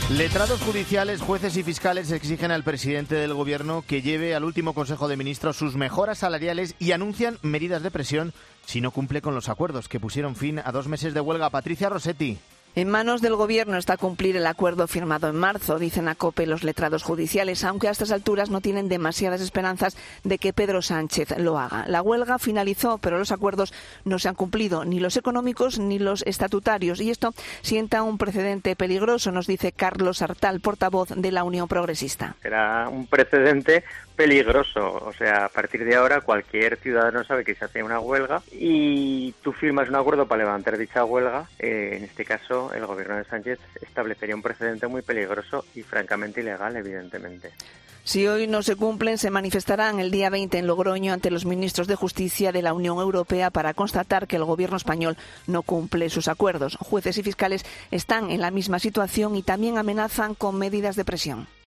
Letrados judiciales, jueces y fiscales exigen al presidente del Gobierno que lleve al último Consejo de Ministros sus mejoras salariales y anuncian medidas de presión si no cumple con los acuerdos que pusieron fin a 2 meses de huelga. Patricia Rossetti. En manos del Gobierno está cumplir el acuerdo firmado en marzo, dicen a COPE los letrados judiciales, aunque a estas alturas no tienen demasiadas esperanzas de que Pedro Sánchez lo haga. La huelga finalizó, pero los acuerdos no se han cumplido, ni los económicos ni los estatutarios, y esto sienta un precedente peligroso, nos dice Carlos Artal, portavoz de la Unión Progresista. Será un precedente peligroso, o sea, a partir de ahora cualquier ciudadano sabe que se hace una huelga y tú firmas un acuerdo para levantar dicha huelga. En este caso, el gobierno de Sánchez establecería un precedente muy peligroso y francamente ilegal, evidentemente. Si hoy no se cumplen, se manifestarán el día 20 en Logroño ante los ministros de Justicia de la Unión Europea para constatar que el gobierno español no cumple sus acuerdos. Jueces y fiscales están en la misma situación y también amenazan con medidas de presión.